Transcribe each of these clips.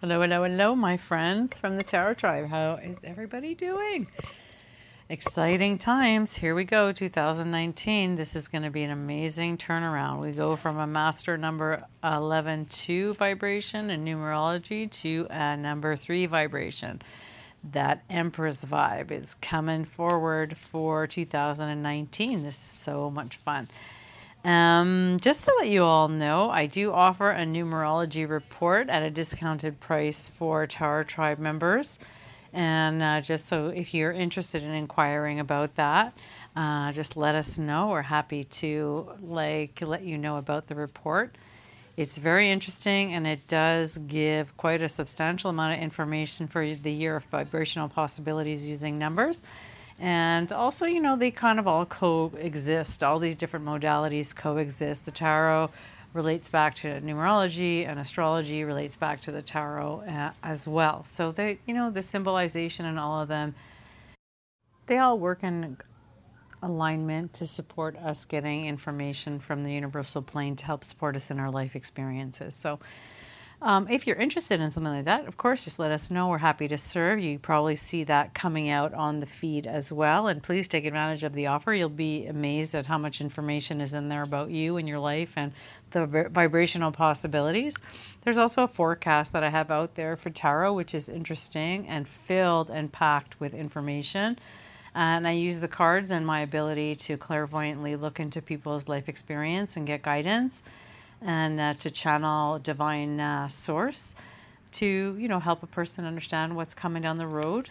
Hello, hello, hello, my friends from the Tarot Tribe. How is everybody doing? Exciting times. Here we go, 2019. This is going to be an amazing turnaround. We go from a master number 11-2 vibration in numerology to a number 3 vibration. That Empress vibe is coming forward for 2019. This is so much fun. Just to let you all know, I do offer a numerology report at a discounted price for Tarot Tribe members. And just so if you're interested in inquiring about that, just let us know. We're happy to let you know about the report. It's very interesting, and it does give quite a substantial amount of information for the year of vibrational possibilities using numbers. And also, they kind of all coexist. All these different modalities coexist. The tarot relates back to numerology, and astrology relates back to the tarot as well. So they, the symbolization and all of them, they all work in alignment to support us getting information from the universal plane to help support us in our life experiences. So if you're interested in something like that, of course, just let us know. We're happy to serve. You probably see that coming out on the feed as well. And please take advantage of the offer. You'll be amazed at how much information is in there about you and your life and the vibrational possibilities. There's also a forecast that I have out there for tarot, which is interesting and filled and packed with information. And I use the cards and my ability to clairvoyantly look into people's life experience and get guidance, and to channel divine source to, help a person understand what's coming down the road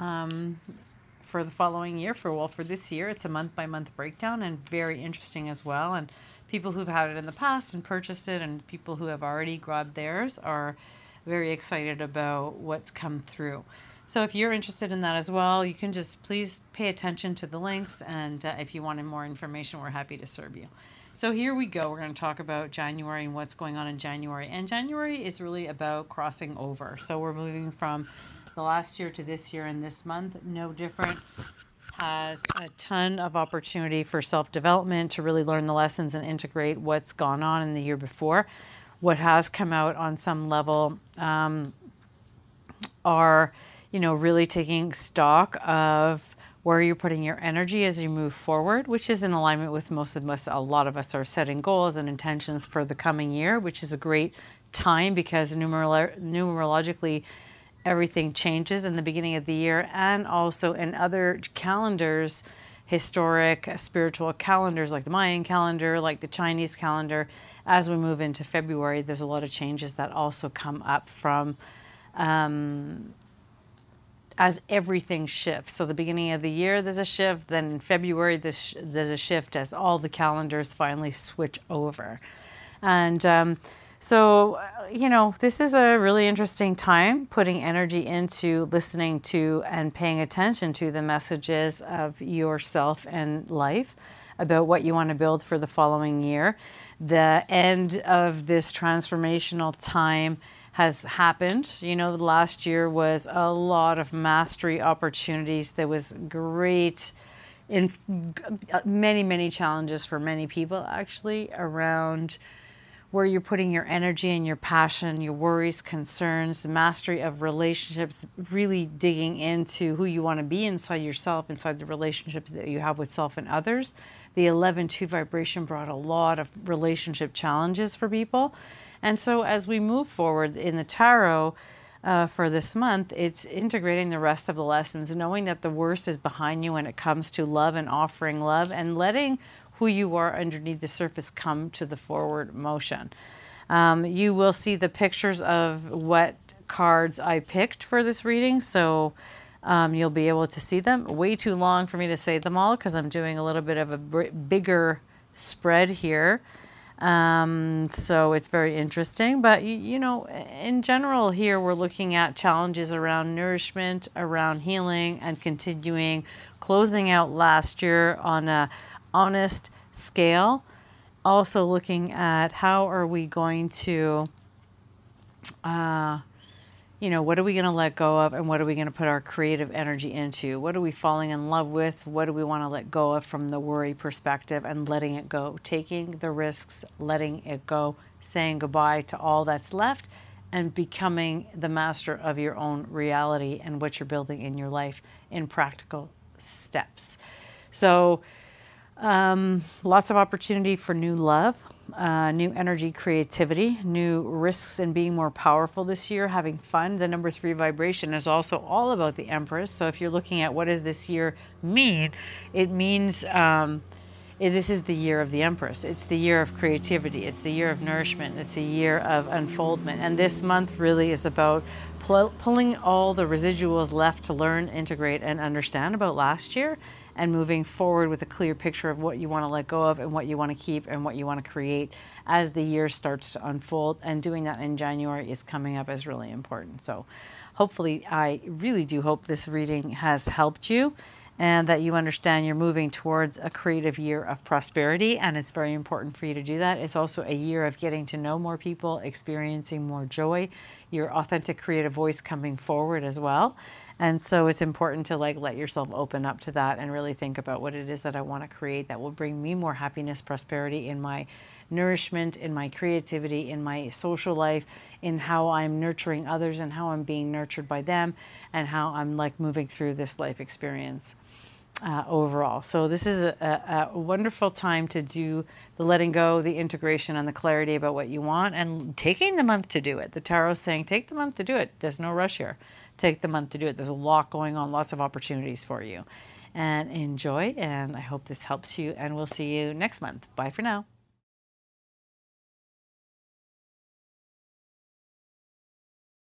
for the following year. For this year, it's a month-by-month breakdown, and very interesting as well. And people who've had it in the past and purchased it, and people who have already grabbed theirs are very excited about what's come through. So if you're interested in that as well, you can just please pay attention to the links. And if you wanted more information, we're happy to serve you. So here we go. We're going to talk about January and what's going on in January. And January is really about crossing over. So we're moving from the last year to this year, and this month, no different, has a ton of opportunity for self-development to really learn the lessons and integrate what's gone on in the year before. What has come out on some level are, really taking stock of where you're putting your energy as you move forward, which is in alignment with most of us. A lot of us are setting goals and intentions for the coming year, which is a great time because numerologically everything changes in the beginning of the year, and also in other calendars, historic spiritual calendars like the Mayan calendar, like the Chinese calendar. As we move into February, there's a lot of changes that also come up from as everything shifts. So the beginning of the year, there's a shift. Then in February, there's a shift as all the calendars finally switch over. And this is a really interesting time, putting energy into listening to and paying attention to the messages of yourself and life about what you want to build for the following year. The end of this transformational time has happened. The last year was a lot of mastery opportunities. There was great, in many, many challenges for many people actually around where you're putting your energy and your passion, your worries, concerns, the mastery of relationships, really digging into who you want to be inside yourself, inside the relationships that you have with self and others. The 11-2 vibration brought a lot of relationship challenges for people. And so as we move forward in the tarot for this month, it's integrating the rest of the lessons, knowing that the worst is behind you when it comes to love and offering love, and letting who you are underneath the surface come to the forward motion. You will see the pictures of what cards I picked for this reading, so you'll be able to see them. Way too long for me to say them all because I'm doing a little bit of a bigger spread here. So it's very interesting, but in general here, we're looking at challenges around nourishment, around healing, and continuing closing out last year on a honest scale. Also looking at how are we going to, what are we going to let go of, and what are we going to put our creative energy into? What are we falling in love with? What do we want to let go of from the worry perspective and letting it go? Taking the risks, letting it go, saying goodbye to all that's left, and becoming the master of your own reality and what you're building in your life in practical steps. So lots of opportunity for new love, new energy, creativity, new risks in being more powerful this year, having fun. The number 3 vibration is also all about the Empress. So if you're looking at what does this year mean, it means this is the year of the Empress. It's the year of creativity. It's the year of nourishment. It's a year of unfoldment. And this month really is about pulling all the residuals left to learn, integrate, and understand about last year, and moving forward with a clear picture of what you want to let go of and what you want to keep and what you want to create as the year starts to unfold. And doing that in January is coming up as really important. So hopefully, I really do hope this reading has helped you, and that you understand you're moving towards a creative year of prosperity, and it's very important for you to do that. It's also a year of getting to know more people, experiencing more joy, your authentic creative voice coming forward as well. And so it's important to let yourself open up to that and really think about what it is that I want to create that will bring me more happiness, prosperity in my nourishment, in my creativity, in my social life, in how I'm nurturing others and how I'm being nurtured by them, and how I'm moving through this life experience. Overall. So this is a wonderful time to do the letting go, the integration, and the clarity about what you want, and taking the month to do it. The tarot is saying, take the month to do it. There's no rush here. Take the month to do it. There's a lot going on, lots of opportunities for you. And enjoy, and I hope this helps you, and we'll see you next month. Bye for now.